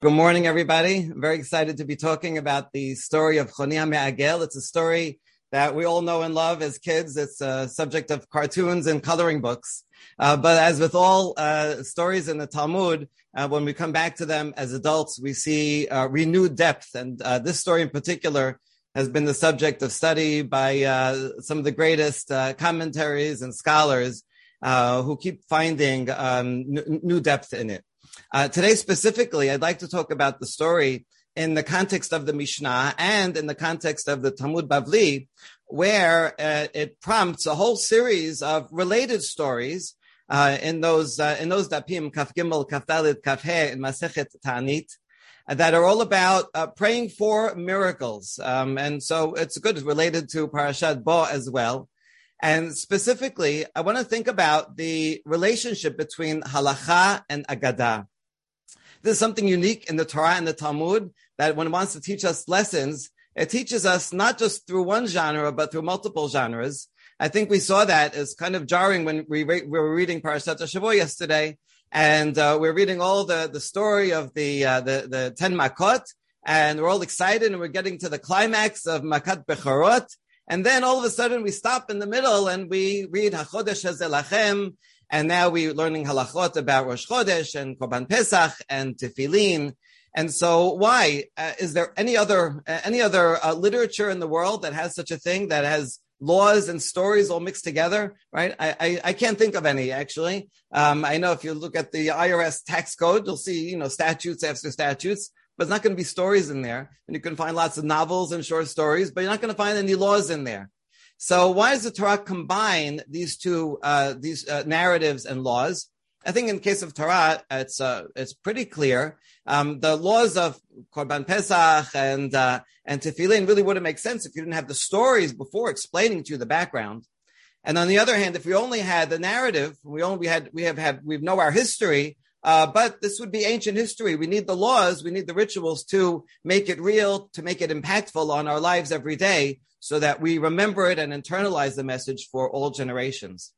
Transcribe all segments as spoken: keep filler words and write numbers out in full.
Good morning, everybody. I'm very excited to be talking about the story of Chonia Me'agel. It's a story that we all know and love as kids. It's a subject of cartoons and coloring books. Uh, but as with all uh, stories in the Talmud, uh, when we come back to them as adults, we see uh, renewed depth. And uh, this story in particular has been the subject of study by uh, some of the greatest uh, commentaries and scholars uh, who keep finding um, n- new depth in it. Uh, today specifically, I'd like to talk about the story in the context of the Mishnah and in the context of the Talmud Bavli, where uh, it prompts a whole series of related stories uh, in those uh, in those dapim Kaf Gimel, Kaf Dalet, Kaf He in Masechet Ta'anit uh, that are all about uh, praying for miracles, um, and so it's good related to Parashat Bo as well. And specifically, I want to think about the relationship between halacha and agadah. This is something unique in the Torah and the Talmud, that when it wants to teach us lessons, it teaches us not just through one genre, but through multiple genres. I think we saw that as kind of jarring when we, re- we were reading Parashat Shavua yesterday, and uh, we're reading all the, the story of the, uh, the, the ten Makot, and we're all excited, and we're getting to the climax of Makat Bechorot. And then all of a sudden we stop in the middle and we read HaChodesh Hazeh Lachem, and now we're learning halachot about Rosh Chodesh and Korban Pesach and Tefillin. And so why? Uh, is there any other uh, any other uh, literature in the world that has such a thing, that has laws and stories all mixed together, right? I, I, I can't think of any, actually. Um, I know if you look at the I R S tax code, you'll see, you know, statutes after statutes. But it's not going to be stories in there. And you can find lots of novels and short stories, but you're not going to find any laws in there. So why does the Torah combine these two, uh, these uh, narratives and laws? I think in the case of Torah, it's, uh, it's pretty clear. Um, the laws of Korban Pesach and, uh, and Tefillin really wouldn't make sense if you didn't have the stories before explaining to you the background. And on the other hand, if we only had the narrative, we only had, we have had, we know our history. Uh, but this would be ancient history. We need the laws, we need the rituals to make it real, to make it impactful on our lives every day, so that we remember it and internalize the message for all generations.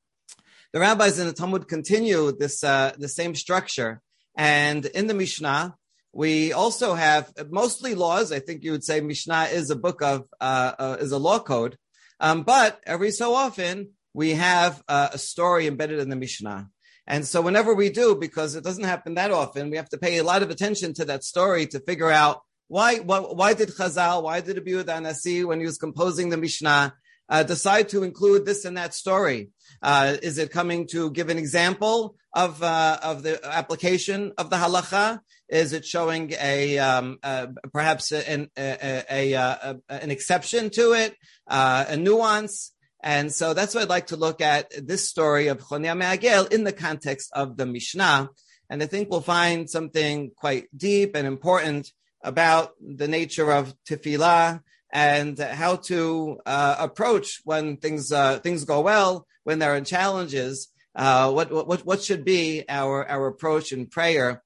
The rabbis in the Talmud continue this uh, the same structure. And in the Mishnah, we also have mostly laws. I think you would say Mishnah is a book of, uh, uh, is a law code. Um, but every so often, we have uh, a story embedded in the Mishnah. And so whenever we do, because it doesn't happen that often, we have to pay a lot of attention to that story to figure out why why, why did Chazal, why did Rabbi Yehuda Hanasi, when he was composing the Mishnah, uh, decide to include this and that story? Uh, is it coming to give an example of uh, of the application of the halacha? Is it showing a um, uh, perhaps an a, a, a, a, an exception to it, uh, a nuance? And so that's why I'd like to look at this story of Chonia Me'agel in the context of the Mishnah. And I think we'll find something quite deep and important about the nature of tefillah and how to uh, approach when things uh, things go well, when there are challenges. Uh, what what what should be our our approach in prayer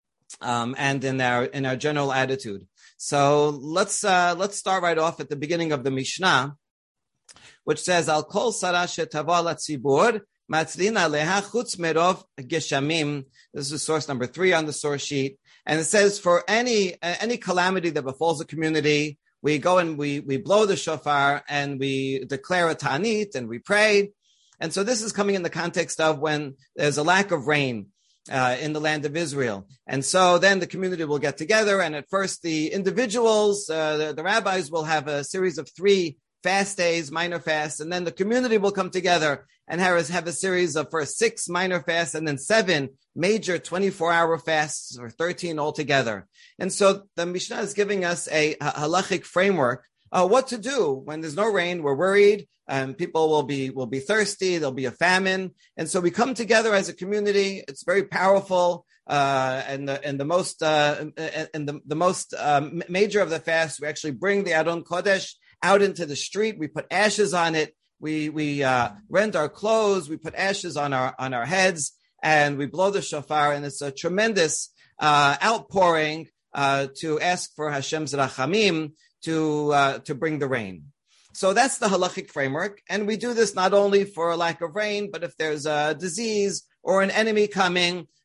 um, and in our in our general attitude. So let's uh, let's start right off at the beginning of the Mishnah, which says, Al kol sarah shetava latzibur, matzlin aleha chutz merov geshamim. This is source number three on the source sheet. And it says, for any uh, any calamity that befalls a community, we go and we we blow the shofar and we declare a ta'anit and we pray. And so this is coming in the context of when there's a lack of rain uh, in the land of Israel. And so then the community will get together, and at first the individuals, uh, the, the rabbis will have a series of three fast days, minor fasts, and then the community will come together and have, have a series of first six minor fasts and then seven major twenty-four hour fasts, or thirteen altogether. And so the Mishnah is giving us a, a halachic framework, uh, what to do when there's no rain. We're worried, and people will be will be thirsty. There'll be a famine, and so we come together as a community. It's very powerful. Uh, and the and the most uh, and the the most uh, major of the fasts, we actually bring the Aron Kodesh out into the street. We put ashes on it. We we uh, rend our clothes. We put ashes on our on our heads, and we blow the shofar. And it's a tremendous uh, outpouring uh, to ask for Hashem's rachamim to uh, to bring the rain. So that's the halachic framework, and we do this not only for a lack of rain, but if there's a disease or an enemy coming,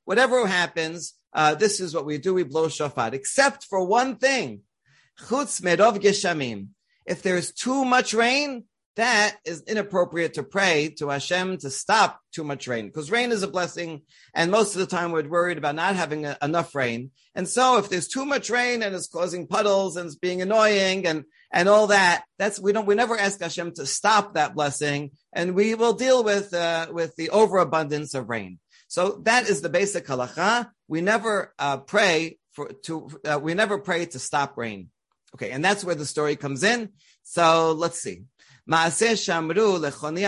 whatever happens, uh, this is what we do. We blow shofar, except for one thing. Chutz merov geshamim. If there's too much rain, that is inappropriate to pray to Hashem to stop too much rain, because rain is a blessing, and most of the time we're worried about not having a, enough rain. And so if there's too much rain and it's causing puddles and it's being annoying and, and all that, that's, we don't, we never ask Hashem to stop that blessing, and we will deal with, uh, with the overabundance of rain. So that is the basic halacha. We never, uh, pray for, to, uh, we never pray to stop rain. Okay. And that's where the story comes in. So let's see. So one time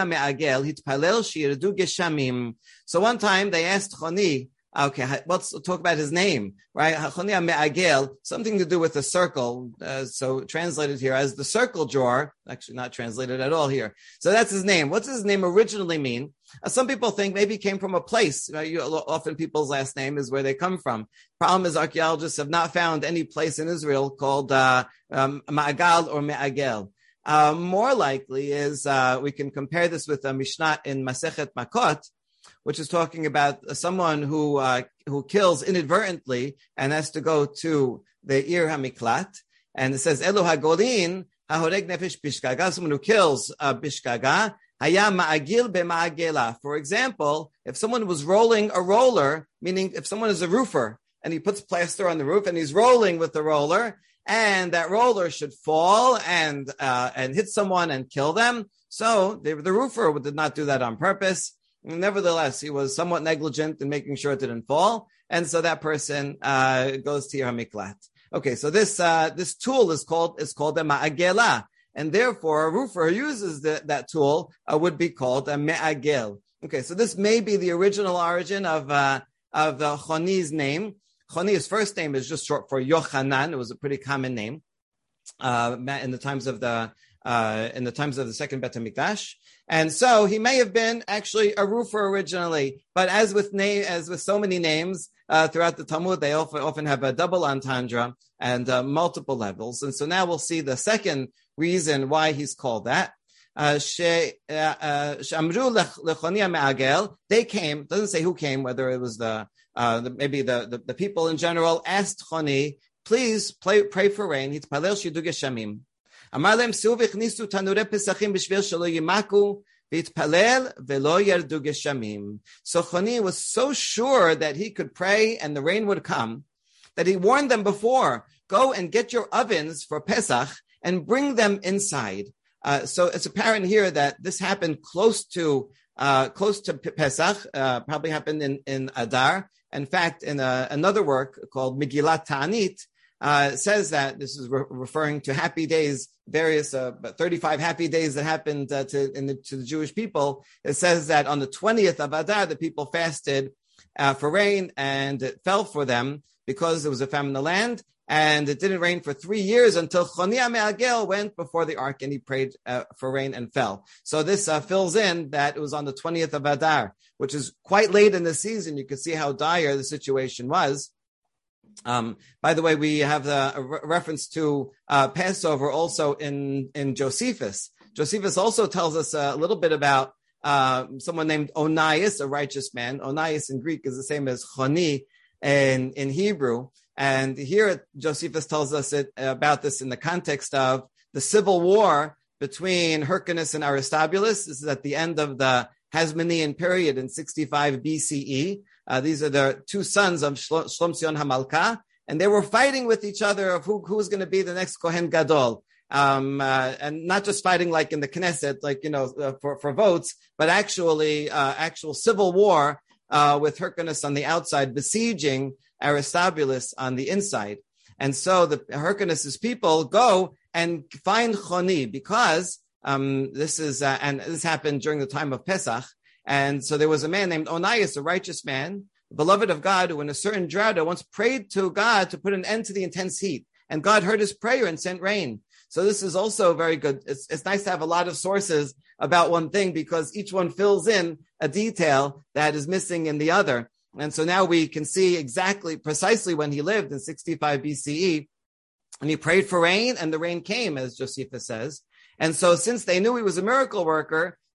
they asked Choni, okay, let's talk about his name, right? Chonia Me'agel, something to do with the circle. Uh, so translated here as the circle drawer, actually not translated at all here. So that's his name. What's his name originally mean? Uh, some people think maybe he came from a place. Uh, you, often people's last name is where they come from. Problem is archaeologists have not found any place in Israel called uh, um, Ma'agal or Me'agel. Uh, more likely is, uh, we can compare this with a Mishnah in Masechet Makot, which is talking about someone who, uh, who kills inadvertently and has to go to the Ir HaMiklat. And it says, Elu HaGolin, HaHoreg Nefesh Bishkaga, someone who kills, uh, Bishkaga, Haya Ma'agil Be'ma'agela. For example, if someone was rolling a roller, meaning if someone is a roofer and he puts plaster on the roof and he's rolling with the roller, and that roller should fall and uh, and hit someone and kill them. So the, the roofer did not do that on purpose. Nevertheless, he was somewhat negligent in making sure it didn't fall, and so that person uh, goes to Ir HaMiklat. Okay, so this uh, this tool is called is called a ma'agela, and therefore a roofer who uses the, that tool uh, would be called a me'agel. Okay, so this may be the original origin of uh, of uh, Choni's name. Choni's first name is just short for Yochanan. It was a pretty common name uh, in the times of the uh, in the times of the second Bet HaMikdash, and so he may have been actually a roofer originally. But as with name, as with so many names uh, throughout the Talmud, they often often have a double entendre and uh, multiple levels. And so now we'll see the second reason why he's called that. Uh, she, uh, uh, they came, doesn't say who came, whether it was the, uh, the maybe the, the, the people in general, asked Choni, please pray, pray for rain. Hitpalel shidu geshamim. Amar lehem siu v'chnisu tanurei pesachim b'shvil shelo yimaku v'itpalel v'lo yardu geshamim. So Choni was so sure that he could pray and the rain would come, that he warned them before, go and get your ovens for Pesach and bring them inside. Uh, so it's apparent here that this happened close to uh, close to Pesach, uh, probably happened in, in Adar. In fact, in a, another work called Megillat Ta'anit, uh, it says that this is re- referring to happy days, various uh, thirty-five happy days that happened uh, to, in the, to the Jewish people. It says that on the twentieth of Adar, the people fasted uh, for rain, and it fell for them because there was a famine in the land. And it didn't rain for three years until Chonia Me'agel went before the ark and he prayed uh, for rain and fell. So this uh, fills in that it was on the twentieth of Adar, which is quite late in the season. You can see how dire the situation was. Um, by the way, we have the, a re- reference to uh, Passover also in, in Josephus. Josephus also tells us a little bit about uh, someone named Onias, a righteous man. Onias in Greek is the same as Choni in, in Hebrew. And here Josephus tells us it, about this in the context of the civil war between Hyrcanus and Aristobulus. This is at the end of the Hasmonean period in sixty-five B C E. Uh, these are the two sons of Shlomzion Hamalka, and they were fighting with each other of who, who was going to be the next Kohen Gadol. Um, uh, and not just fighting like in the Knesset, like, you know, uh, for, for votes, but actually, uh, actual civil war, uh, with Hyrcanus on the outside besieging Aristobulus on the inside. And so the Hyrcanus's people go and find Choni because um, this is, uh, and this happened during the time of Pesach. And so there was a man named Onias, a righteous man, beloved of God, who in a certain drought once prayed to God to put an end to the intense heat. And God heard his prayer and sent rain. So this is also very good. It's, it's nice to have a lot of sources about one thing because each one fills in a detail that is missing in the other. And so now we can see exactly, precisely when he lived in sixty-five B C E, and he prayed for rain, and the rain came, as Josephus says. And so since they knew he was a miracle worker,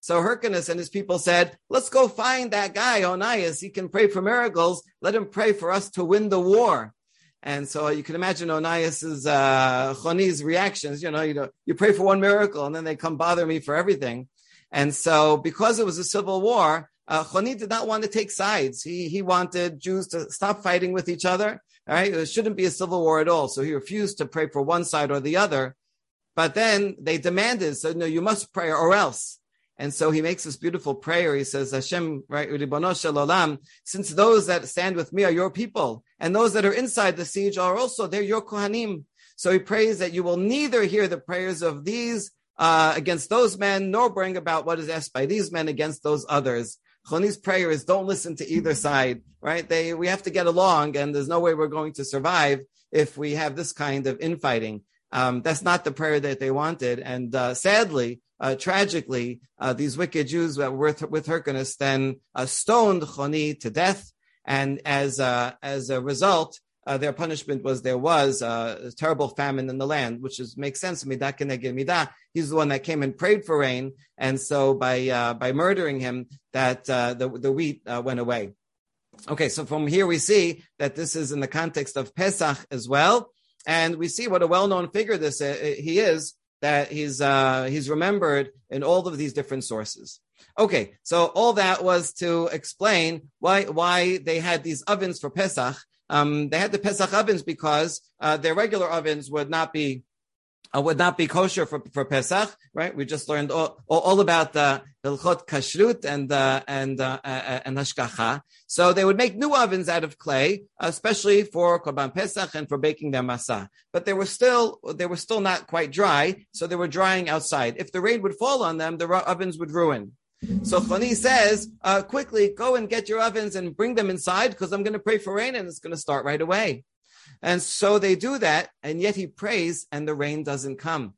So Hyrcanus and his people said, let's go find that guy, Onias. He can pray for miracles. Let him pray for us to win the war. And so you can imagine Onias's, uh, Choni's reactions. You know, you know, you pray for one miracle and then they come bother me for everything. And so because it was a civil war, uh, Choni did not want to take sides. He, he wanted Jews to stop fighting with each other. All right. It shouldn't be a civil war at all. So he refused to pray for one side or the other. But then they demanded, so no, you must pray or else. And so he makes this beautiful prayer. He says, Hashem, right, Ribono shel olam, since those that stand with me are your people, and those that are inside the siege are also, they're your Kohanim. So he prays that you will neither hear the prayers of these uh, against those men, nor bring about what is asked by these men against those others. Choni's prayer is don't listen to either side, right? They, we have to get along, and there's no way we're going to survive if we have this kind of infighting. Um, that's not the prayer that they wanted. And uh, sadly, uh, tragically, uh, these wicked Jews that were with, with Hyrcanus then uh, stoned Choni to death. And as, uh, as a result, uh, their punishment was there was uh, a terrible famine in the land, which is, makes sense. Midah keneged midah. He's the one that came and prayed for rain. And so by uh, by murdering him, that uh, the, the wheat uh, went away. Okay, so from here we see that this is in the context of Pesach as well. And we see what a well-known figure this uh, he is, that he's uh, he's remembered in all of these different sources. Okay, so all that was to explain why why they had these ovens for Pesach. Um, they had the Pesach ovens because uh, their regular ovens would not be uh, would not be kosher for, for Pesach, right? We just learned all, all, all about the Hilchot Kashrut and uh, and uh, uh, and Hashgacha. So they would make new ovens out of clay, especially for Korban Pesach and for baking their matzah. But they were still they were still not quite dry, so they were drying outside. If the rain would fall on them, the ovens would ruin. So Choni says, uh, quickly go and get your ovens and bring them inside because I'm going to pray for rain and it's going to start right away. And so they do that, and yet he prays and the rain doesn't come.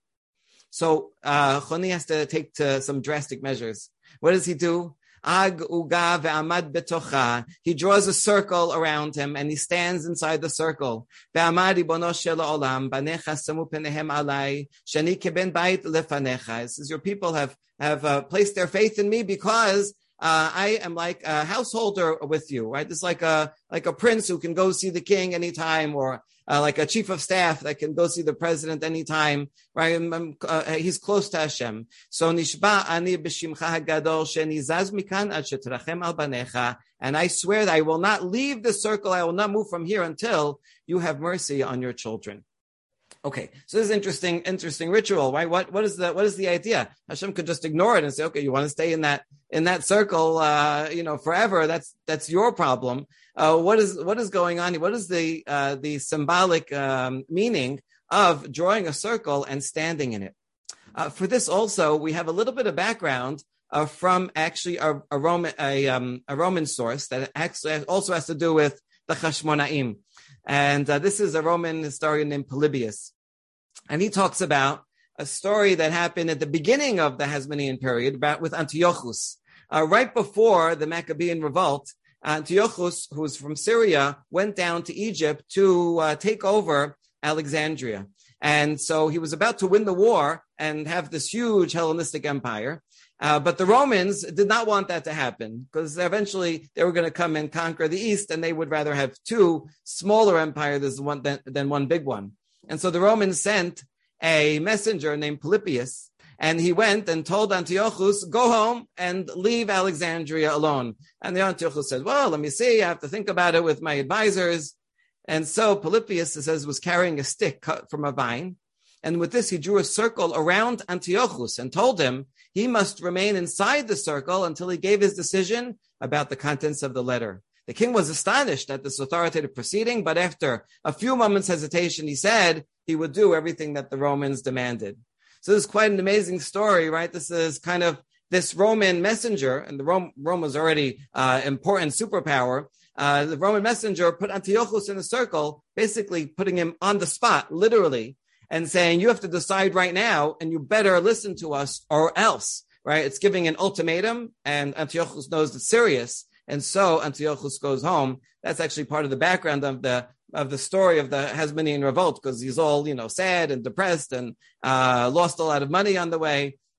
So uh, Choni has to take to some drastic measures. What does he do? Ag uga ve'amad betocha. He draws a circle around him and he stands inside the circle. Ve'amad ribono shel olam banecha samu penehem alai shani keben bait lefanecha. It says your people have have uh, placed their faith in me because uh, I am like a householder with you, right? It's like a like a prince who can go see the king anytime, or uh, like a chief of staff that can go see the president anytime, right? Um, uh, he's close to Hashem. So nishba ani b'shimcha hagadol shenizaz mikan ad sheterachem al banecha, and I swear that I will not leave the circle. I will not move from here until you have mercy on your children. Okay, so this is interesting, interesting ritual, right? What, what is the, what is the idea? Hashem could just ignore it and say, okay, you want to stay in that, in that circle, uh, you know, forever. That's, that's your problem. Uh, what is, what is going on here? What is the, uh, the symbolic, um, meaning of drawing a circle and standing in it? Uh, for this also, we have a little bit of background, uh, from actually a, a Roman, a, um, a Roman source that actually also has to do with the Chashmonaim. And uh, this is a Roman historian named Polybius. And he talks about a story that happened at the beginning of the Hasmonean period about with Antiochus. Uh, right before the Maccabean revolt, Antiochus, who was from Syria, went down to Egypt to uh, take over Alexandria. And so he was about to win the war and have this huge Hellenistic empire. Uh, but the Romans did not want that to happen because eventually they were going to come and conquer the East, and they would rather have two smaller empires than one, than, than one big one. And so the Romans sent a messenger named Polybius, and he went and told Antiochus, go home and leave Alexandria alone. And the Antiochus said, well, let me see. I have to think about it with my advisors. And so Polybius, it says, was carrying a stick cut from a vine. And with this, he drew a circle around Antiochus and told him he must remain inside the circle until he gave his decision about the contents of the letter. The king was astonished at this authoritative proceeding, but after a few moments' hesitation, he said he would do everything that the Romans demanded. So this is quite an amazing story, right? This is kind of this Roman messenger, and the Rome, Rome was already uh, important superpower. Uh, the Roman messenger put Antiochus in a circle, basically putting him on the spot, literally, and saying, you have to decide right now, and you better listen to us or else, right? It's giving an ultimatum, and Antiochus knows it's serious. And so Antiochus goes home. That's actually part of the background of the of the story of the Hasmonean revolt, because he's all, you know, sad and depressed and uh, lost a lot of money on the way.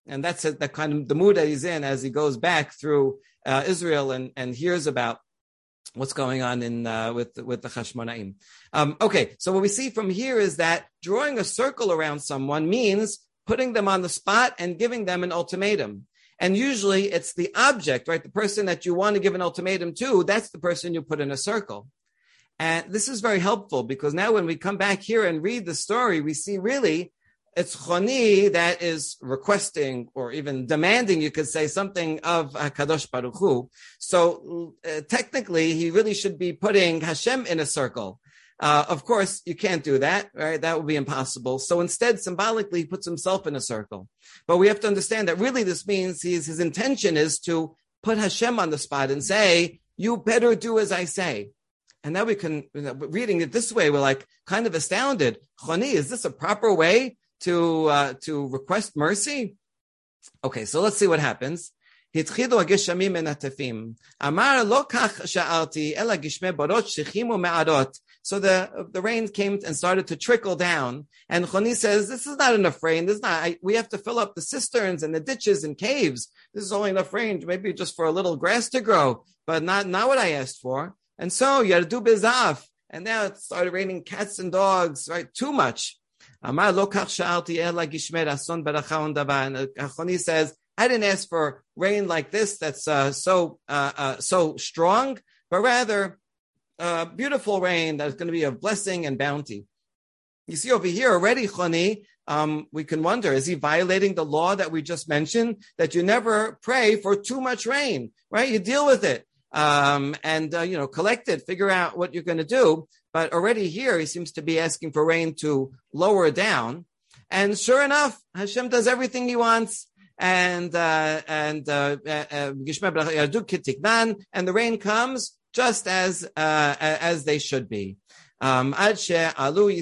And that's a, the kind of the mood that he's in as he goes back through uh, Israel and, and hears about what's going on in uh, with with the Hashmonaim. Um, okay, so what we see from here is that drawing a circle around someone means putting them on the spot and giving them an ultimatum. And usually it's the object, right? The person that you want to give an ultimatum to, that's the person you put in a circle. And this is very helpful because now when we come back here and read the story, we see really it's Choni that is requesting or even demanding, you could say, something of HaKadosh Baruch Hu. So uh, technically, he really should be putting Hashem in a circle. Uh, of course, you can't do that, right? That would be impossible. So instead, symbolically, he puts himself in a circle. But we have to understand that really this means he's, his intention is to put Hashem on the spot and say, you better do as I say. And now we can, you know, reading it this way, we're like kind of astounded. Choni, is this a proper way to uh, to request mercy? Okay, so let's see what happens. התחילו הגשמים מנטפים. אמר לא כך שאלתי, אלא גשמי בורות שכים ומערות. So the the rain came and started to trickle down. And Choni says, this is not enough rain. This is not, I, we have to fill up the cisterns and the ditches and caves. This is only enough rain, maybe just for a little grass to grow, but not, not what I asked for. And so, yardu bezaf. And now it started raining cats and dogs, right? Too much. Amar lo kach sha'alti ela gishmei rason beracha undava. And Choni says, I didn't ask for rain like this that's uh, so uh, uh, so strong, but rather uh, beautiful rain that's going to be of blessing and bounty. You see over here already, Choni, um, we can wonder, is he violating the law that we just mentioned, that you never pray for too much rain, right? You deal with it. Um, and, uh, you know, collect it, figure out what you're going to do. But already here, he seems to be asking for rain to lower down. And sure enough, Hashem does everything he wants. And, uh, and, uh, uh, and the rain comes just as, uh, as they should be. Um, uh, to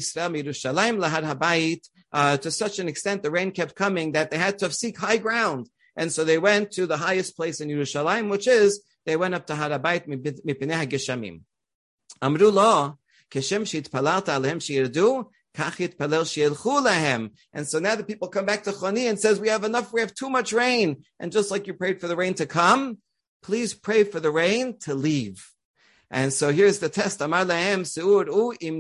such an extent, the rain kept coming that they had to seek high ground. And so they went to the highest place in Yerushalayim, which is, they went up to Har HaBayit mipnei hageshamim. Amru lo, keshem sheitpalalta alehem sheyirdu, kach yitpalel sheyilchu lahem. And so now the people come back to Choni and says, we have enough, we have too much rain. And just like you prayed for the rain to come, please pray for the rain to leave. And so here's the test. Amar lahem seur u im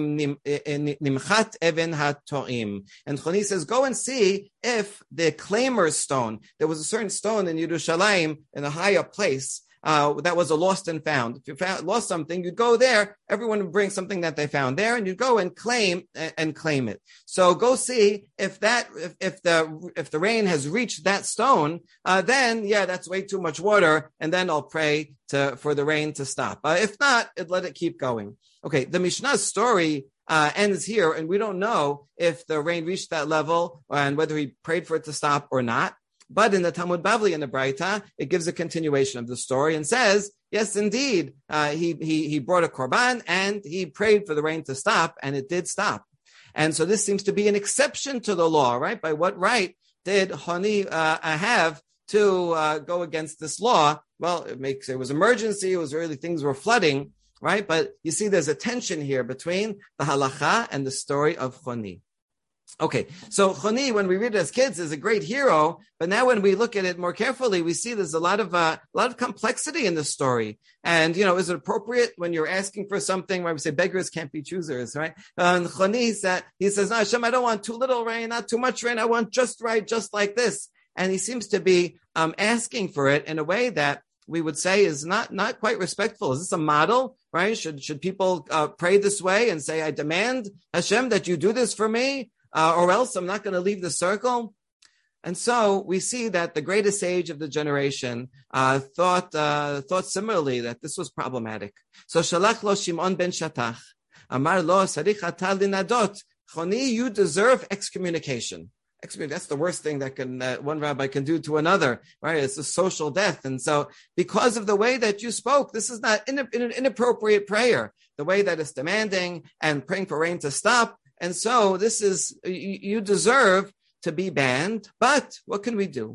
nimchat even hatoim. And Choni says, go and see if the claimer's stone, there was a certain stone in Yerushalayim in a higher place, Uh, that was a lost and found. If you found, lost something, you'd go there. Everyone would bring something that they found there, and you'd go and claim and, and claim it. So go see if that if, if the if the rain has reached that stone. Uh, then yeah, that's way too much water, and then I'll pray to for the rain to stop. Uh, if not, it, let it keep going. Okay, the Mishnah's story uh, ends here, and we don't know if the rain reached that level and whether he prayed for it to stop or not. But in the Talmud Bavli and the Braita, it gives a continuation of the story and says, yes, indeed, uh, he, he, he brought a korban and he prayed for the rain to stop, and it did stop. And so this seems to be an exception to the law, right? By what right did Choni uh, have to uh, go against this law? Well, it makes, it was emergency. It was really, things were flooding, right? But you see, there's a tension here between the halacha and the story of Choni. Okay, so Choni, when we read it as kids, is a great hero, but now when we look at it more carefully, we see there's a lot of uh, a lot of complexity in the story. And you know, is it appropriate when you're asking for something where we say beggars can't be choosers, right? And Choni said, he says, "No, Hashem, I don't want too little rain, not too much rain. I want just right, just like this." And he seems to be um, asking for it in a way that we would say is not not quite respectful. Is this a model, right? Should should people uh, pray this way and say, "I demand Hashem that you do this for me"? Uh, or else I'm not going to leave the circle. And so we see that the greatest sage of the generation uh, thought uh, thought similarly, that this was problematic. So Shalach lo Shimon ben Shatach, Amar lo sarich ata linadot. Choni, you deserve excommunication. Excommunication, that's the worst thing that can uh, one rabbi can do to another, right? It's a social death. And so because of the way that you spoke, this is not in, in an inappropriate prayer, the way that it's demanding and praying for rain to stop. And so this is, you, you deserve to be banned, but what can we do?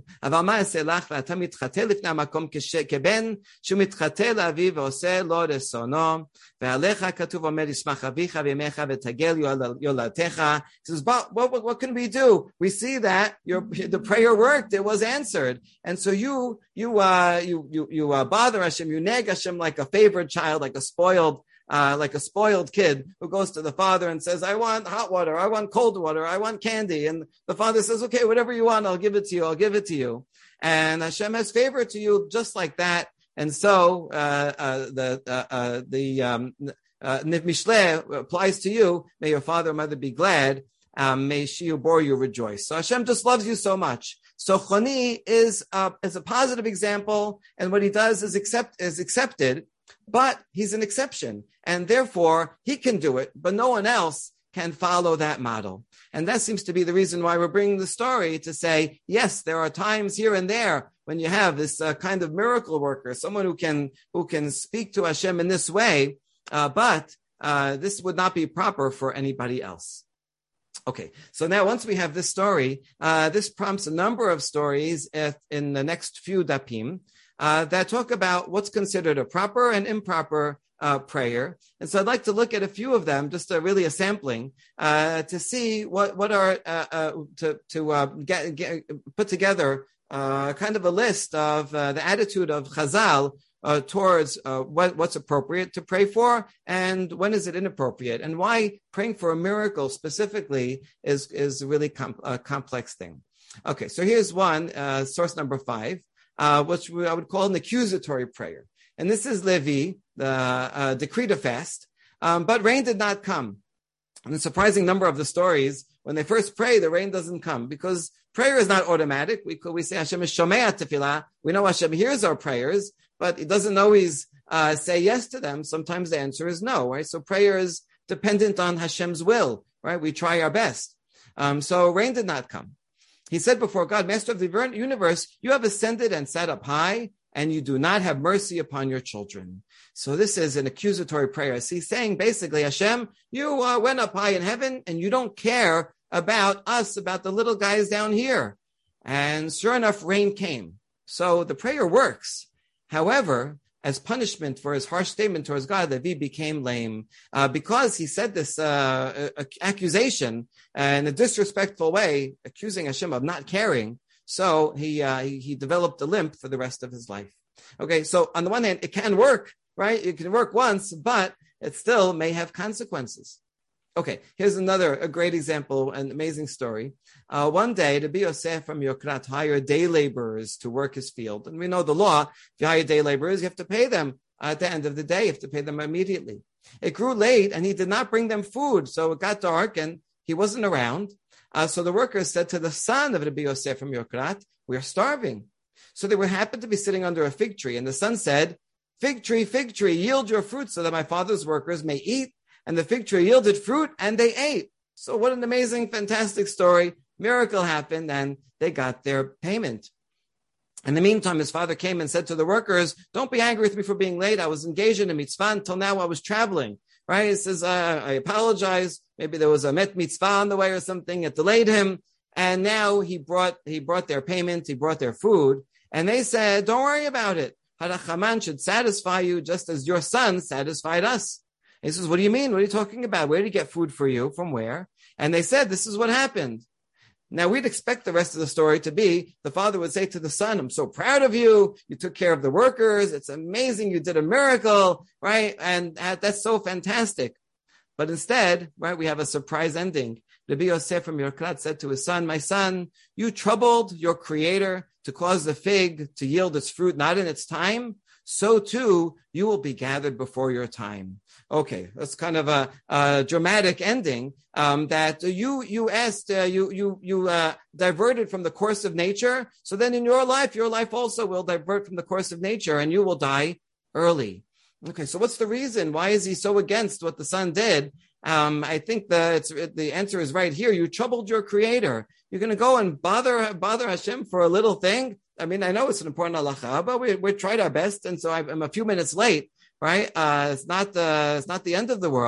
He says, but what, what can we do? We see that your the prayer worked; it was answered, and so you you uh, you you you uh, bother Hashem, you nag Hashem like a favored child, like a spoiled. Uh, like a spoiled kid who goes to the father and says, I want hot water, I want cold water, I want candy. And the father says, okay, whatever you want, I'll give it to you, I'll give it to you. And Hashem has favor to you just like that. And so uh, uh, the uh, uh, the um, uh, Mishle applies to you. May your father and mother be glad. Um, may she who bore you rejoice. So Hashem just loves you so much. So Choni is uh, is a positive example, and what he does is accept is accepted. But he's an exception, and therefore he can do it, but no one else can follow that model. And that seems to be the reason why we're bringing the story to say, yes, there are times here and there when you have this uh, kind of miracle worker, someone who can who can speak to Hashem in this way, uh, but uh, this would not be proper for anybody else. Okay, so now once we have this story, uh, this prompts a number of stories at, in the next few dapim. Uh, that talk about what's considered a proper and improper uh, prayer. And so I'd like to look at a few of them, just a, really a sampling, uh, to see what, what are, uh, uh, to, to uh, get, get, put together uh, kind of a list of uh, the attitude of Chazal uh, towards uh, what, what's appropriate to pray for and when is it inappropriate, and why praying for a miracle specifically is, is a really com- a complex thing. Okay, so here's one, uh, source number five. Uh, which I would call an accusatory prayer. And this is Levi, the uh, decree to fast, um, but rain did not come. And a surprising number of the stories, when they first pray, the rain doesn't come, because prayer is not automatic. We we say Hashem is shomea tefillah. We know Hashem hears our prayers, but it doesn't always uh, say yes to them. Sometimes the answer is no, right? So prayer is dependent on Hashem's will, right? We try our best. Um, so rain did not come. He said before God, Master of the universe, you have ascended and sat up high, and you do not have mercy upon your children. So this is an accusatory prayer. So he's saying basically, Hashem, you uh, went up high in heaven, and you don't care about us, about the little guys down here. And sure enough, rain came. So the prayer works. However, as punishment for his harsh statement towards God, Levi became lame uh, because he said this uh, accusation in a disrespectful way, accusing Hashem of not caring. So he, uh, he he developed a limp for the rest of his life. Okay, so on the one hand, it can work, right? It can work once, but it still may have consequences. Okay, here's another a great example, an amazing story. Uh, one day, Rabbi Yosef from Yokrat hired day laborers to work his field. And we know the law, if you hire day laborers, you have to pay them at the end of the day. You have to pay them immediately. It grew late, and he did not bring them food. So it got dark, and he wasn't around. Uh, so the workers said to the son of Rabbi Yosef from Yokrat, we're starving. So they were happened to be sitting under a fig tree. And the son said, fig tree, fig tree, yield your fruit so that my father's workers may eat. And the fig tree yielded fruit, and they ate. So what an amazing, fantastic story. Miracle happened, and they got their payment. In the meantime, his father came and said to the workers, don't be angry with me for being late. I was engaged in a mitzvah until now I was traveling. Right? He says, uh, I apologize. Maybe there was a met mitzvah on the way or something. It delayed him. And now he brought he brought their payment. He brought their food. And they said, don't worry about it. Harachaman should satisfy you just as your son satisfied us. He says, what do you mean? What are you talking about? Where did he get food for you? From where? And they said, this is what happened. Now, we'd expect the rest of the story to be, the father would say to the son, I'm so proud of you. You took care of the workers. It's amazing. You did a miracle, right? And that's so fantastic. But instead, right, we have a surprise ending. Rabbi Yosef from Yokrat said to his son, my son, you troubled your creator to cause the fig to yield its fruit not in its time. So too, you will be gathered before your time. Okay, that's kind of a, a dramatic ending. Um, that you you asked, uh, you you you uh, diverted from the course of nature. So then, in your life, your life also will divert from the course of nature, and you will die early. Okay, so what's the reason? Why is he so against what the son did? Um, I think the it's, the answer is right here. You troubled your creator. You're going to go and bother bother Hashem for a little thing. I mean, I know it's an important halacha, but we we tried our best, and so I'm a few minutes late. Right? Uh, it's not the it's not the end of the world.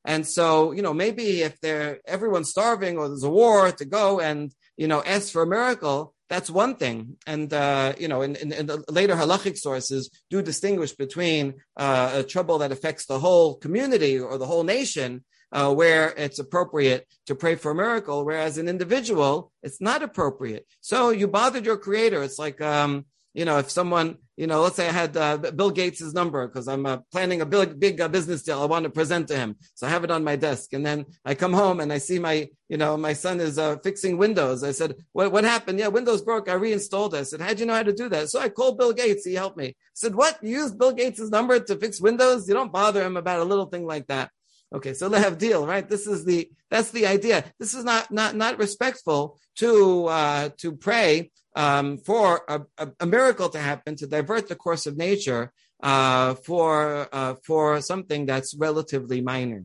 And so, you know, maybe if they're everyone's starving or there's a war, to go and, you know, ask for a miracle, that's one thing. And, uh, you know, in, in, in the later halachic sources do distinguish between uh, a trouble that affects the whole community or the whole nation, uh, where it's appropriate to pray for a miracle, whereas an individual, it's not appropriate. So you bothered your creator. It's like, um, you know, if someone, you know, let's say I had uh, Bill Gates' number because I'm uh, planning a big, big uh, business deal I want to present to him. So I have it on my desk. And then I come home and I see my, you know, my son is uh, fixing Windows. I said, what, what happened? Yeah, Windows broke. I reinstalled it. I said, how'd you know how to do that? So I called Bill Gates. He helped me. I said, what? You used Bill Gates' number to fix Windows? You don't bother him about a little thing like that. Okay, so lehav deal, right? This is the, that's the idea. This is not, not, not respectful to, uh, to pray Um, for a, a, a miracle to happen, to divert the course of nature uh, for uh, for something that's relatively minor.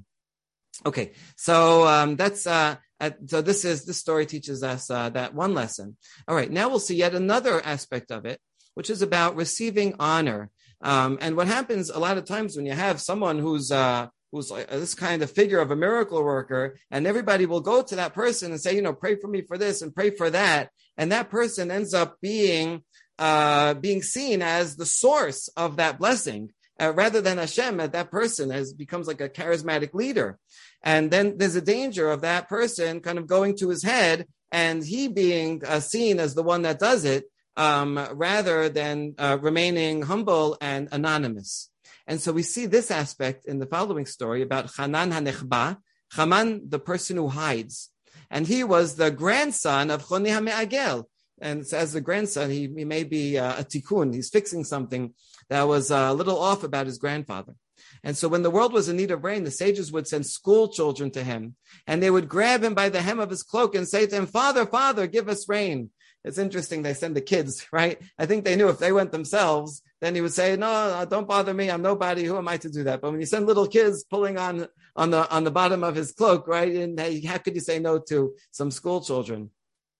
Okay, so um, that's uh, at, so this is this story teaches us uh, that one lesson. All right, now we'll see yet another aspect of it, which is about receiving honor. Um, and what happens a lot of times when you have someone who's uh, who's like this kind of figure of a miracle worker, and everybody will go to that person and say, you know, pray for me for this and pray for that. And that person ends up being uh, being seen as the source of that blessing, uh, rather than Hashem. That person has becomes like a charismatic leader. And then there's a danger of that person kind of going to his head and he being uh, seen as the one that does it, um, rather than uh, remaining humble and anonymous. And so we see this aspect in the following story about Hanan HaNechba, Haman, the person who hides. And he was the grandson of Choni HaMe'agel. And as the grandson, he, he may be uh, a tikkun. He's fixing something that was uh, a little off about his grandfather. And so when the world was in need of rain, the sages would send school children to him. And they would grab him by the hem of his cloak and say to him, Father, Father, give us rain. It's interesting they send the kids, right? I think they knew if they went themselves, then he would say, no, don't bother me. I'm nobody. Who am I to do that? But when you send little kids pulling on on the on the bottom of his cloak, right? And how could you say no to some school children?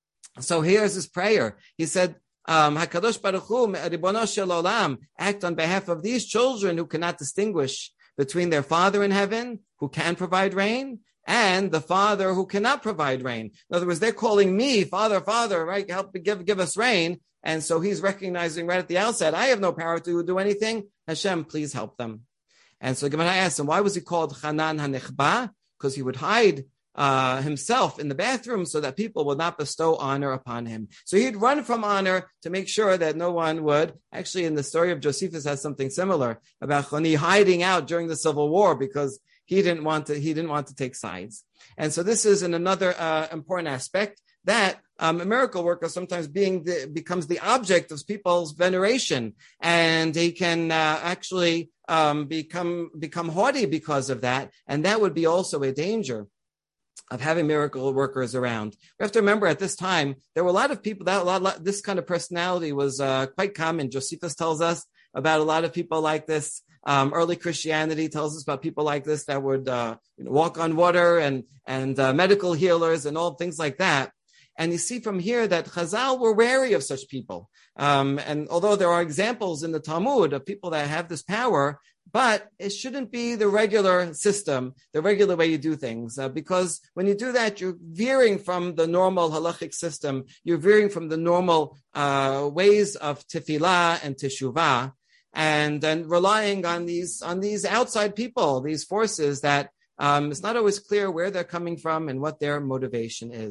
So here's his prayer. He said, um, HaKadosh Baruch Hu, Ribono Shel Olam, act on behalf of these children who cannot distinguish between their Father in heaven, who can provide rain, and the Father who cannot provide rain. In other words, they're calling me, Father, Father, right? Help give, give us rain. And so he's recognizing right at the outset, I have no power to do anything. Hashem, please help them. And so Gemara asked him, why was he called Hanan HaNechba? Because he would hide uh, himself in the bathroom so that people would not bestow honor upon him. So he'd run from honor to make sure that no one would. Actually, in the story of Josephus has something similar about Choni hiding out during the Civil War because He didn't want to. He didn't want to take sides, and so this is in another uh, important aspect that um, a miracle worker sometimes being the, becomes the object of people's veneration, and he can uh, actually um, become become haughty because of that, and that would be also a danger of having miracle workers around. We have to remember at this time there were a lot of people that a lot, lot this kind of personality was uh, quite common. Josephus tells us about a lot of people like this. Um, early Christianity tells us about people like this that would uh, you know, walk on water and and uh, medical healers and all things like that. And you see from here that Chazal were wary of such people. Um, and although there are examples in the Talmud of people that have this power, but it shouldn't be the regular system, the regular way you do things. Uh, because when you do that, you're veering from the normal halachic system. You're veering from the normal uh, ways of tefillah and teshuvah. And then relying on these on these outside people, these forces that um, it's not always clear where they're coming from and what their motivation is.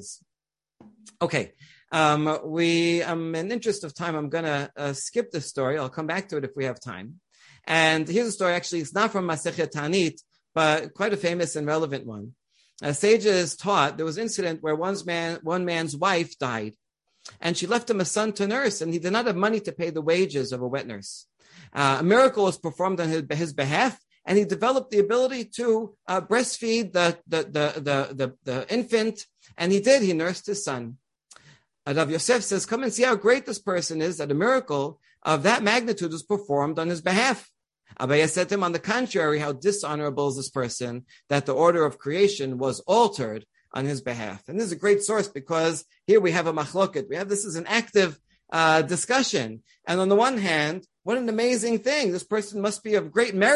Okay, um, we, um, in the interest of time, I'm going to uh, skip this story. I'll come back to it if we have time. And here's a story. Actually, it's not from Masechet Tanit, but quite a famous and relevant one. Uh, sages taught there was an incident where one's man, one man's wife died, and she left him a son to nurse, and he did not have money to pay the wages of a wet nurse. Uh, a miracle was performed on his, his behalf, and he developed the ability to uh, breastfeed the the, the the the the infant, and he did. He nursed his son. Rav Yosef says, "Come and see how great this person is. That a miracle of that magnitude was performed on his behalf." Abaye said to him, "On the contrary, how dishonorable is this person that the order of creation was altered on his behalf." And this is a great source because here we have a machloket. We have this is an active uh, discussion, and on the one hand, what an amazing thing. This person must be of great merit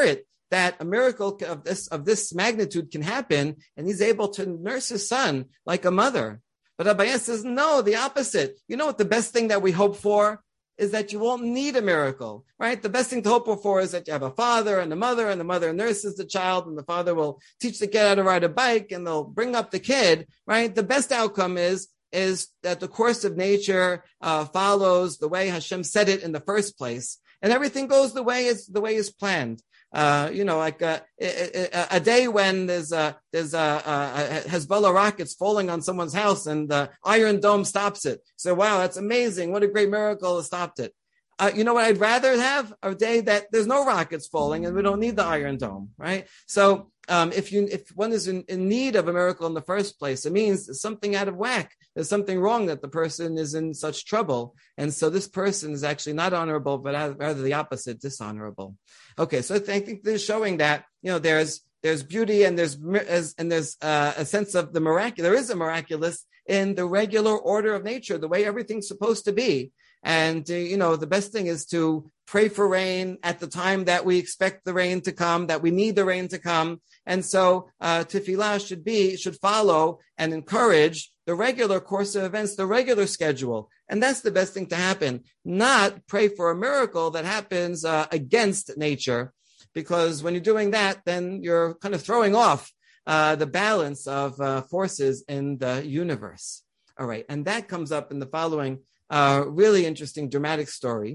that a miracle of this of this magnitude can happen, and he's able to nurse his son like a mother. But Abaye says, no, the opposite. You know what the best thing that we hope for is that you won't need a miracle, right? The best thing to hope for is that you have a father and a mother, and the mother nurses the child, and the father will teach the kid how to ride a bike, and they'll bring up the kid, right? The best outcome is is that the course of nature uh, follows the way Hashem said it in the first place, and everything goes the way is the way is planned. Uh, you know, like a, a, a day when there's a, there's a, a Hezbollah rockets falling on someone's house and the Iron Dome stops it. So, wow, that's amazing. What a great miracle it stopped it. Uh, you know what I'd rather have? A day that there's no rockets falling and we don't need the Iron Dome, right? So, um, if you, if one is in, in need of a miracle in the first place, it means there's something out of whack. There's something wrong that the person is in such trouble. And so this person is actually not honorable, but rather the opposite, dishonorable. Okay, so I think this is showing that, you know, there's there's beauty and there's and there's uh, a sense of the miraculous. There is a miraculous in the regular order of nature, the way everything's supposed to be. And, uh, you know, the best thing is to pray for rain at the time that we expect the rain to come, that we need the rain to come. And so uh, tefillah should be, should follow and encourage the regular course of events, the regular schedule. And that's the best thing to happen, not pray for a miracle that happens uh, against nature. Because when you're doing that, then you're kind of throwing off uh, the balance of uh, forces in the universe. All right. And that comes up in the following uh, really interesting dramatic story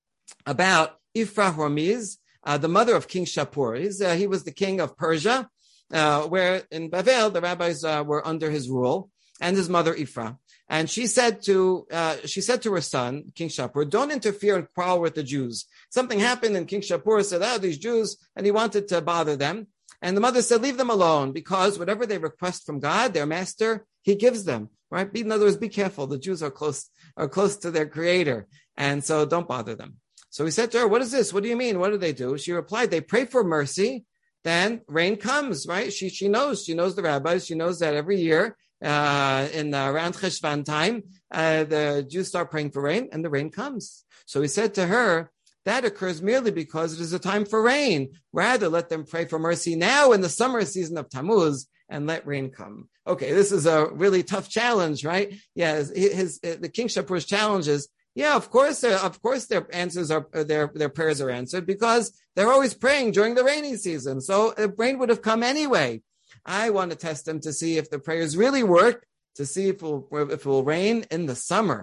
about Ifra Hormiz, uh, the mother of King Shapur. He's, uh, he was the king of Persia, uh, where in Bavel, the rabbis uh, were under his rule, and his mother Ifra. And she said to uh, she said to her son, King Shapur, don't interfere and quarrel with the Jews. Something happened, and King Shapur said, oh, these Jews, and he wanted to bother them. And the mother said, leave them alone, because whatever they request from God, their master, he gives them, right? In other words, be careful. The Jews are close are close to their creator, and so don't bother them. So he said to her, what is this? What do you mean? What do they do? She replied, they pray for mercy, then rain comes, right? She she knows. She knows the rabbis. She knows that every year, Uh, in uh, around Cheshvan time, uh, the Jews start praying for rain, and the rain comes. So he said to her, that occurs merely because it is a time for rain. Rather, let them pray for mercy now in the summer season of Tammuz, and let rain come. Okay, this is a really tough challenge, right? Yeah, his, his the King Shapur's challenge is, yeah, of course, uh, of course, their answers are their their prayers are answered because they're always praying during the rainy season. So the rain would have come anyway. I want to test them to see if the prayers really work, to see if it will, if it will rain in the summer.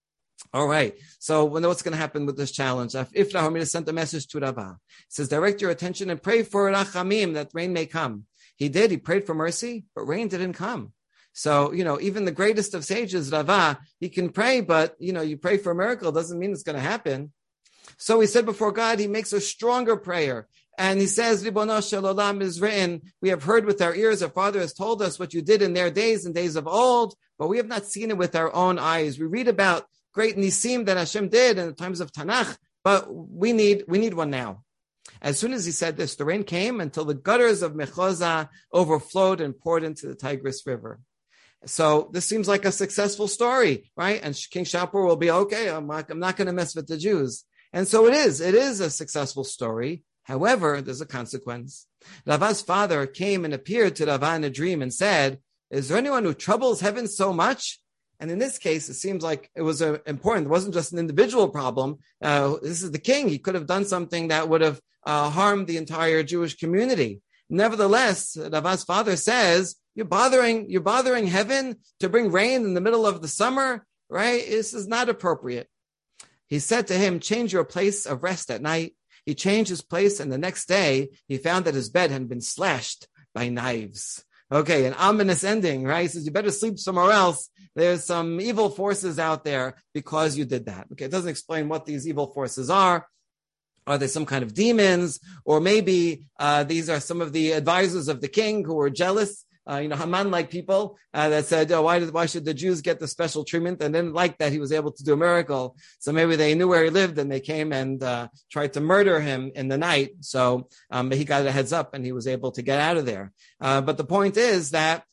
All right. So we know what's going to happen with this challenge. If Rahomir sent a message to Rava, it says, direct your attention and pray for Rachamim, that rain may come. He did. He prayed for mercy, but rain didn't come. So, you know, even the greatest of sages, Rava, he can pray, but, you know, you pray for a miracle doesn't mean it's going to happen. So he said before God, he makes a stronger prayer. And he says, Ribono Shel Olam is written, we have heard with our ears, our father has told us what you did in their days and days of old, but we have not seen it with our own eyes. We read about great nisim that Hashem did in the times of Tanakh, but we need we need one now. As soon as he said this, the rain came until the gutters of Mechoza overflowed and poured into the Tigris River. So this seems like a successful story, right? And King Shapur will be, okay, I'm not, I'm not going to mess with the Jews. And so it is. It is a successful story. However, there's a consequence. Rava's father came and appeared to Rava in a dream and said, is there anyone who troubles heaven so much? And in this case, it seems like it was a, important. It wasn't just an individual problem. Uh, this is the king. He could have done something that would have uh, harmed the entire Jewish community. Nevertheless, Rava's father says, you're bothering, you're bothering heaven to bring rain in the middle of the summer, right? This is not appropriate. He said to him, change your place of rest at night. He changed his place, and the next day, he found that his bed had been slashed by knives. Okay, an ominous ending, right? He says, you better sleep somewhere else. There's some evil forces out there because you did that. Okay, it doesn't explain what these evil forces are. Are they some kind of demons? Or maybe uh, these are some of the advisors of the king who were jealous. Uh, you know, Haman-like people uh, that said, oh, why, did, why should the Jews get the special treatment? And didn't like that he was able to do a miracle. So maybe they knew where he lived and they came and uh, tried to murder him in the night. So um, he got a heads up and he was able to get out of there. Uh, but the point is that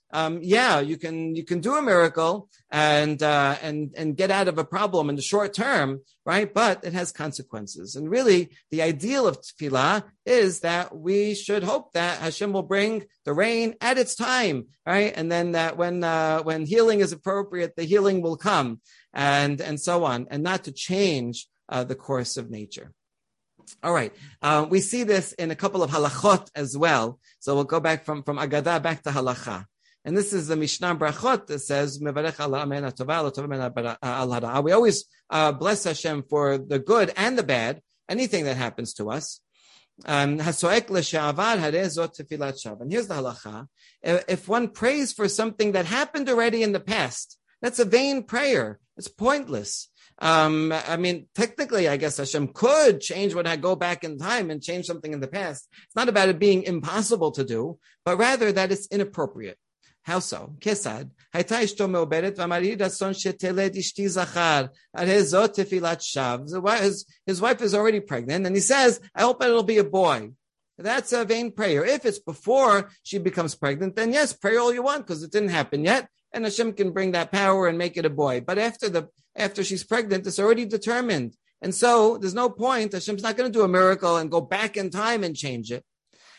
um, yeah, you can you can do a miracle and uh, and and get out of a problem in the short term, right? But it has consequences. And really, the ideal of tefillah is that we should hope that Hashem will bring the rain at its time, right? And then that when uh, when healing is appropriate, the healing will come, and and so on, and not to change uh, the course of nature. All right. Uh, we see this in a couple of halachot as well. So we'll go back from, from Agadah back to halacha. And this is the Mishnah Brachot that says, we always uh, bless Hashem for the good and the bad, anything that happens to us. Um, and here's the halacha. If one prays for something that happened already in the past, that's a vain prayer. It's pointless. Um, I mean, technically, I guess Hashem could change when I go back in time and change something in the past. It's not about it being impossible to do, but rather that it's inappropriate. How so? Kesad. His, his wife is already pregnant, and he says, I hope it'll be a boy. That's a vain prayer. If it's before she becomes pregnant, then yes, pray all you want, because it didn't happen yet, and Hashem can bring that power and make it a boy. But after the after she's pregnant, it's already determined. And so there's no point. Hashem's not going to do a miracle and go back in time and change it.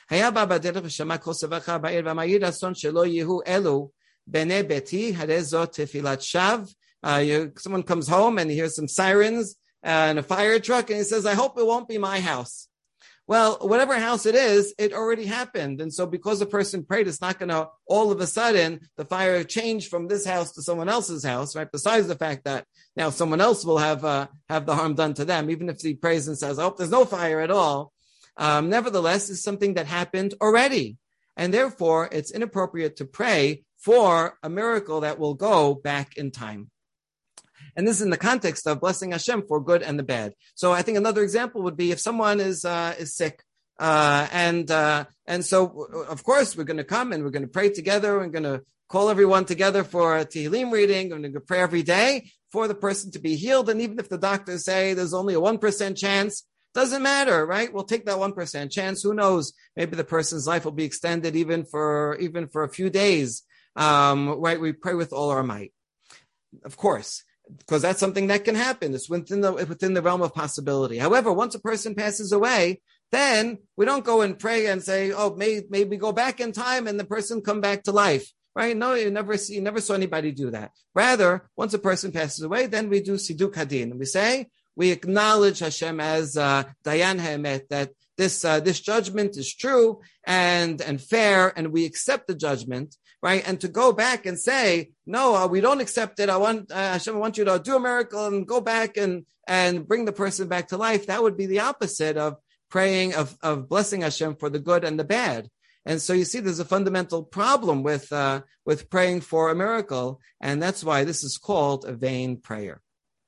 Uh, you, someone comes home and he hears some sirens and a fire truck, and he says, I hope it won't be my house. Well, whatever house it is, it already happened. And so because the person prayed, it's not going to all of a sudden the fire change from this house to someone else's house, right? Besides the fact that now someone else will have uh, have the harm done to them, even if he prays and says, I hope there's no fire at all. Um, nevertheless, it's something that happened already. And therefore, it's inappropriate to pray for a miracle that will go back in time. And this is in the context of blessing Hashem for good and the bad. So I think another example would be if someone is uh, is sick, uh, and uh, and so of course we're going to come and we're going to pray together. We're going to call everyone together for a Tehillim reading. We're going to pray every day for the person to be healed. And even if the doctors say there's only a one percent chance, doesn't matter, right? We'll take that one percent chance. Who knows? Maybe the person's life will be extended even for even for a few days. Um, right? We pray with all our might, of course, because that's something that can happen. It's within the within the realm of possibility. However, once a person passes away, then we don't go and pray and say, "Oh, may, maybe go back in time and the person come back to life." Right? No, you never see, you never saw anybody do that. Rather, once a person passes away, then we do Siduk Hadin, and we say we acknowledge Hashem as uh, Dayan Ha'emet, that this uh, this judgment is true and and fair, and we accept the judgment. Right, and to go back and say, no, uh, we don't accept it. I want uh, Hashem, I want you to do a miracle and go back and and bring the person back to life. That would be the opposite of praying, of of blessing Hashem for the good and the bad. And so you see, there's a fundamental problem with uh, with praying for a miracle, and that's why this is called a vain prayer.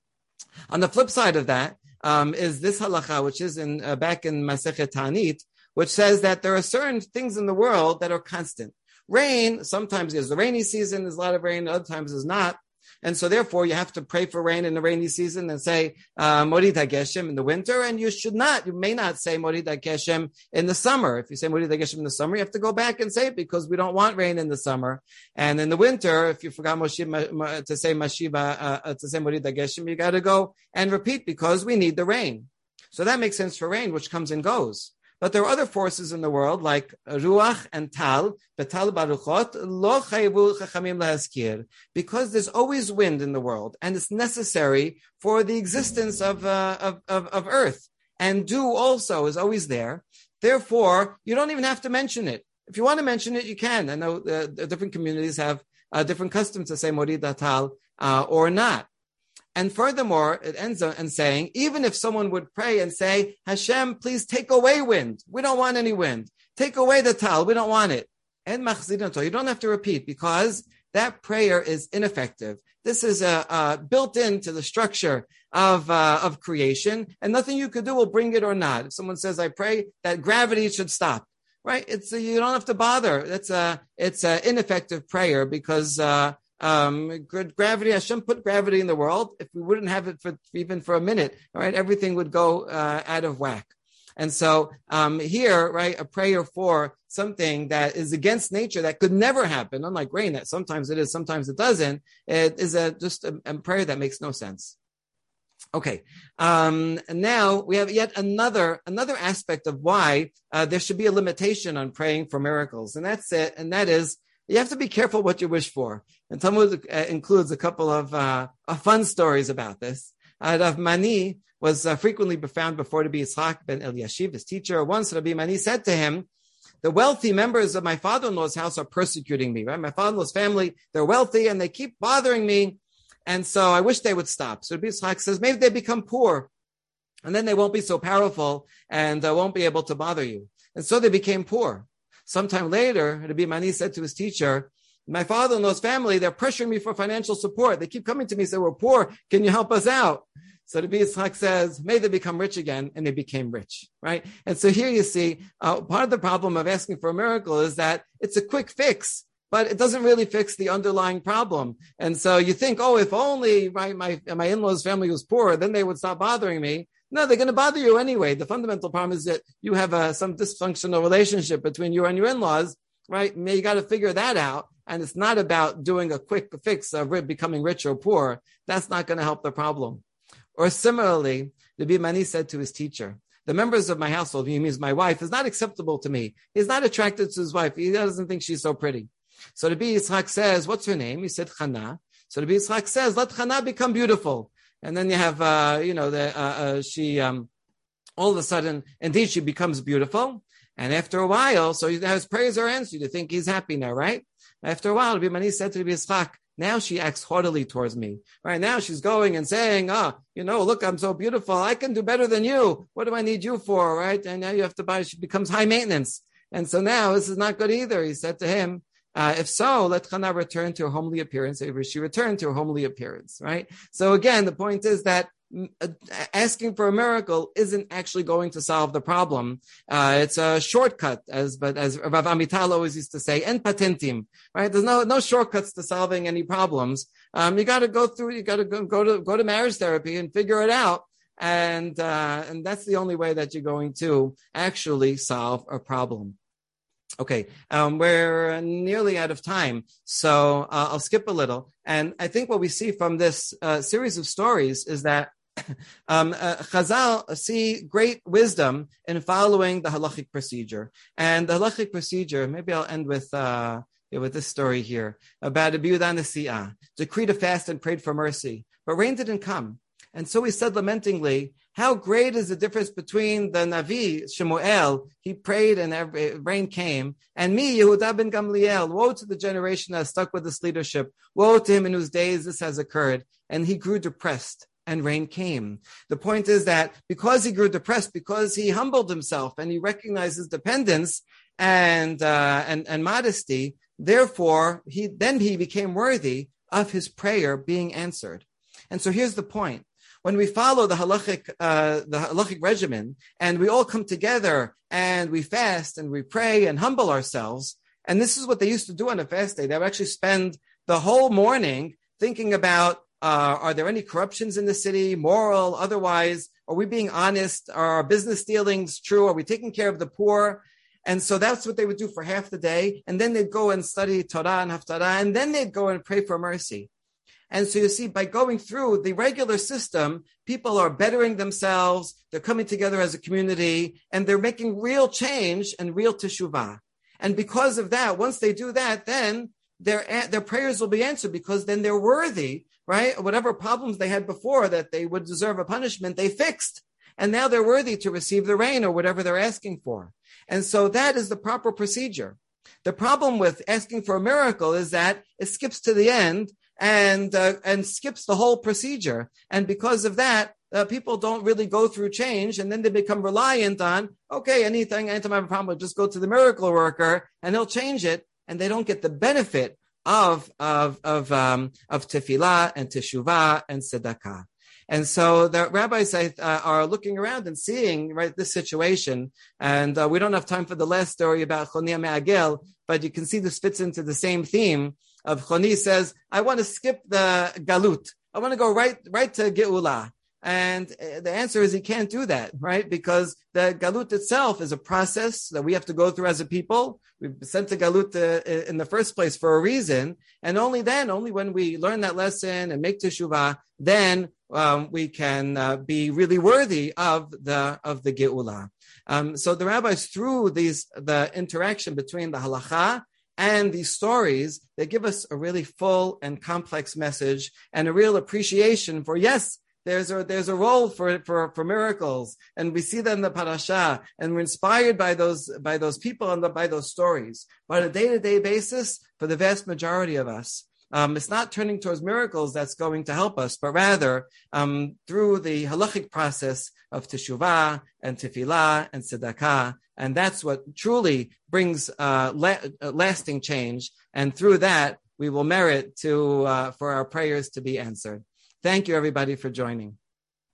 On the flip side of that um, is this halacha, which is in uh, back in Masechet Ta'anit, which says that there are certain things in the world that are constant. Rain, sometimes there's the rainy season, there's a lot of rain, other times there's not. And so therefore you have to pray for rain in the rainy season and say, uh, Morid HaGeshem in the winter. And you should not, you may not say Morid HaGeshem in the summer. If you say Morid HaGeshem in the summer, you have to go back and say it because we don't want rain in the summer. And in the winter, if you forgot Moshiv, to say Mashiva, uh, to say Morid HaGeshem, you got to go and repeat because we need the rain. So that makes sense for rain, which comes and goes. But there are other forces in the world like Ruach and Tal, Betal Baruchot, Lo Chayivu Chachamim Lahaskir, because there's always wind in the world, and it's necessary for the existence of, uh, of, of, of Earth. And dew also is always there. Therefore, you don't even have to mention it. If you want to mention it, you can. I know uh, different communities have uh, different customs to say Morid HaTal uh, or not. And furthermore, it ends on saying, even if someone would pray and say, Hashem, please take away wind. We don't want any wind. Take away the tal. We don't want it. And machzidon, you don't have to repeat because that prayer is ineffective. This is uh, uh, built into the structure of uh, of creation, and nothing you could do will bring it or not. If someone says, I pray that gravity should stop, right? It's uh, you don't have to bother. It's a it's an ineffective prayer because uh, Um, good gravity, Hashem put gravity in the world. If we wouldn't have it for even for a minute, all right, everything would go uh, out of whack. And so um, here, right, a prayer for something that is against nature that could never happen, unlike rain, that sometimes it is, sometimes it doesn't, it is a, just a, a prayer that makes no sense. Okay, um, and now we have yet another another aspect of why uh, there should be a limitation on praying for miracles, and that's it. And that is, you have to be careful what you wish for. And Talmud uh, includes a couple of uh, uh, fun stories about this. Uh, Rav Mani was uh, frequently found before Rabbi Yitzchak ben Eliashiv, his teacher. Once Rabbi Mani said to him, "The wealthy members of my father-in-law's house are persecuting me. Right, my father-in-law's family, they're wealthy and they keep bothering me. And so I wish they would stop." So Rabbi Yitzchak says, maybe they become poor, and then they won't be so powerful and uh, won't be able to bother you. And so they became poor. Sometime later, Rabbi Mani said to his teacher, "My father-in-law's family, they're pressuring me for financial support. They keep coming to me and say, we're poor. Can you help us out?" So Rabbi Yitzchak says, may they become rich again, and they became rich, right? And so here you see, uh, part of the problem of asking for a miracle is that it's a quick fix, but it doesn't really fix the underlying problem. And so you think, oh, if only my, my, my in-laws' family was poor, then they would stop bothering me. No, they're going to bother you anyway. The fundamental problem is that you have uh, some dysfunctional relationship between you and your in-laws, right? You got to figure that out. And it's not about doing a quick fix of becoming rich or poor. That's not going to help the problem. Or similarly, Rabbi Mani said to his teacher, the members of my household, he means my wife, is not acceptable to me. He's not attracted to his wife. He doesn't think she's so pretty. So Rabbi Yitzchak says, what's her name? He said, Chana. So Rabbi Yitzchak says, let Chana become beautiful. And then you have, uh, you know, the, uh, uh, she, um, all of a sudden, indeed, she becomes beautiful. And after a while, so his prayers are answered. You think he's happy now, right? After a while, Rabbi Mani said to Rabbi Yitzchak, now she acts haughtily towards me. Right now she's going and saying, oh, you know, look, I'm so beautiful. I can do better than you. What do I need you for? Right. And now you have to buy, she becomes high maintenance. And so now this is not good either. He said to him, uh, if so, let Chana return to her homely appearance. She returned to her homely appearance. Right. So again, the point is that asking for a miracle isn't actually going to solve the problem. Uh, it's a shortcut, as but as Rav Amital always used to say, en patentim, right? There's no no shortcuts to solving any problems. Um, you got to go through. You got to go, go to go to marriage therapy and figure it out. And uh, and that's the only way that you're going to actually solve a problem. Okay, um, we're nearly out of time, so uh, I'll skip a little. And I think what we see from this uh, series of stories is that Um, uh, Chazal see great wisdom in following the halachic procedure. And the halachic procedure, maybe I'll end with uh, with this story here about Rabbi Yehuda Nasi'ah, decreed a fast and prayed for mercy, but rain didn't come. And so he said lamentingly, how great is the difference between the Navi, Shemuel, he prayed and every, rain came, and me, Yehuda ben Gamliel, woe to the generation that has stuck with this leadership, woe to him in whose days this has occurred. And he grew depressed. And rain came. The point is that because he grew depressed, because he humbled himself and he recognized his dependence and uh, and, and modesty, therefore he then he became worthy of his prayer being answered. And so here's the point: when we follow the halachic uh, the halachic regimen, and we all come together and we fast and we pray and humble ourselves, and this is what they used to do on a fast day. They would actually spend the whole morning thinking about. Uh, are there any corruptions in the city, moral, otherwise? Are we being honest? Are our business dealings true? Are we taking care of the poor? And so that's what they would do for half the day. And then they'd go and study Torah and Haftarah, and then they'd go and pray for mercy. And so you see, by going through the regular system, people are bettering themselves. They're coming together as a community, and they're making real change and real teshuvah. And because of that, once they do that, then their their prayers will be answered, because then they're worthy. Right? Whatever problems they had before that they would deserve a punishment, they fixed. And now they're worthy to receive the rain or whatever they're asking for. And so that is the proper procedure. The problem with asking for a miracle is that it skips to the end and uh, and skips the whole procedure. And because of that, uh, people don't really go through change, and then they become reliant on, okay, anything, anytime I have a problem, just go to the miracle worker and he'll change it. And they don't get the benefit of of of um of tefillah and teshuvah and tzedakah. And so the rabbis uh, are looking around and seeing, right, this situation. And uh, we don't have time for the last story about Chonia Me'agel, but you can see this fits into the same theme of Choni says, I want to skip the galut. I want to go right right to Geula. And the answer is he can't do that, right? Because the galut itself is a process that we have to go through as a people. We've sent to galut uh, in the first place for a reason. And only then, only when we learn that lesson and make teshuvah, then um, we can uh, be really worthy of the of the Geula. Um, so the rabbis, through these the interaction between the halacha and these stories, they give us a really full and complex message and a real appreciation for, yes, There's a there's a role for for for miracles, and we see that in the parasha, and we're inspired by those by those people and the, by those stories. But on a day to day basis, for the vast majority of us, um, it's not turning towards miracles that's going to help us, but rather um, through the halachic process of teshuvah and tefillah and tzedakah, and that's what truly brings uh, la- lasting change. And through that, we will merit to uh, for our prayers to be answered. Thank you, everybody, for joining.